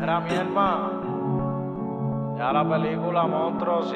Era mi hermano. Ya la película Monstruos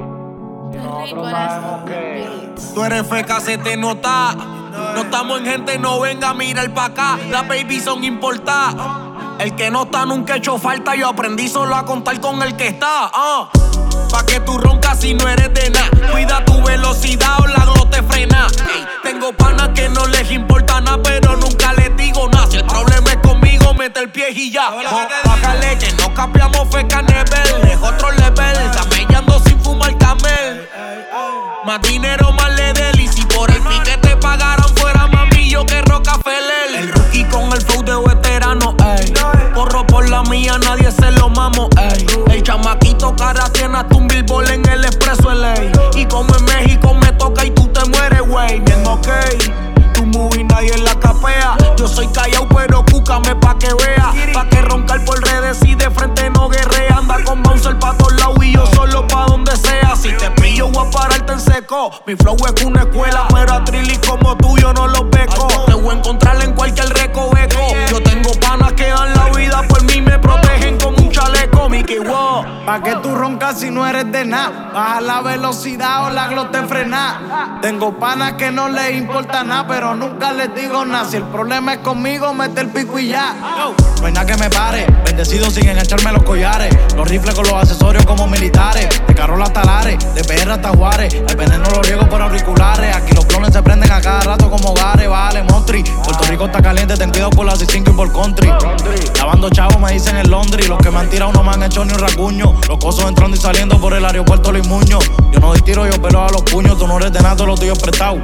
si nosotros sabemos que Tú eres feca, se te nota. No estamos en gente, no venga a mirar pa' acá. Las baby son importadas. El que no está nunca ha hecho falta. Yo aprendí solo a contar con el que está. Pa' que tú roncas si no eres de nada. Cuida tu velocidad o la glote frena. Ey, tengo panas que no les importa nada, pero nunca les digo nada. Si el problema es conmigo, mete el pie y ya. Bájale que no capeamos feca nivel. Es otro level, camellando sin fumar camel. Más dinero, más le del. Y si por el pique te pagaran, fuera mamillo que Rockefeller. El rookie con el flow de veterano, ey. Corro por la mía, nadie se lo mamo, ey. El chamaquito cara tiene hasta un billboard en el expreso LA. Y como en México me toca y tú te mueres, wey. Bien, ok. Tu movie nadie la capea. Yo soy callao, pero cúcame pa' que vea. Pa' que roncar por redes y de frente no guerrea. Anda con bouncer pa' todos lados y yo solo pa' donde sea. Si te pillo voy a pararte en seco. Mi flow es una escuela, pero a trillis como tú yo no los beco. Te voy a encontrar en cualquier recoveco. Yo tengo panas que dan la vida por mí, me protegen como un chaleco. Mickey Wow. Pa' que tú roncas si no eres de nada. Baja la velocidad o la glote frena. Tengo panas que no les importa nada, pero nunca les digo nada. Si el problema es conmigo, mete el pico y ya. No hay nada que me pare. Bendecido sin engancharme los collares. Los rifles con los accesorios como militares. De Carol hasta Lares, de PR hasta Juárez. El veneno lo riego por auriculares. Aquí los clones se prenden a cada rato como hogares. Vale, Montri. Puerto Rico está caliente, ten cuidado por la C5 y por country. Lavando chavos me dicen en Londres. Los que me han tirado no me han hecho ni un rasguño. Los cosos entrando y saliendo por el aeropuerto Luis Muñoz. Yo no doy tiro, yo pelo a los puños. Tú no eres de nada, todos los tuyos prestado.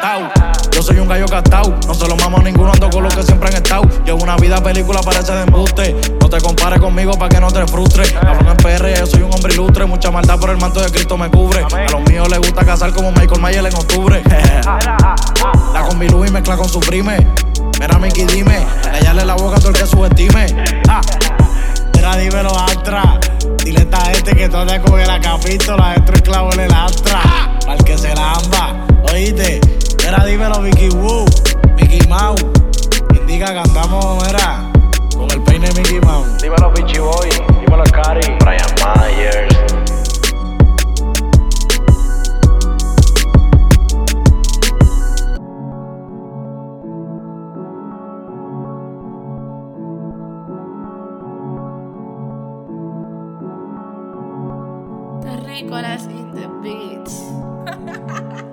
Yo soy un gallo gastado. No se lo mamo a ninguno, ando con los que siempre han estado. Llevo una vida película, parece de embuste. No te compares conmigo pa' que no te frustres. Cabrón en PR, yo soy un hombre ilustre. Mucha maldad por el manto de Cristo me cubre. A los míos les gusta cazar como Michael Mayer en octubre. La con mi Louis mezcla con su prime. Mira Mickey, dime, callarle la boca a todo el que subestime. Mira, dímelo, Astra. Dile a esta gente que tú te coge la capítola, dentro el clavo en el Astra. Para el que se lamba, oíste. Mira, dímelo, Mickey Woo, Mickey Mouse. Indica que andamos, mira, con el peine Mickey Mouse. dímelo Pichi Boy, dímelo Cari, Brian Myers. Terrícolas in the beats.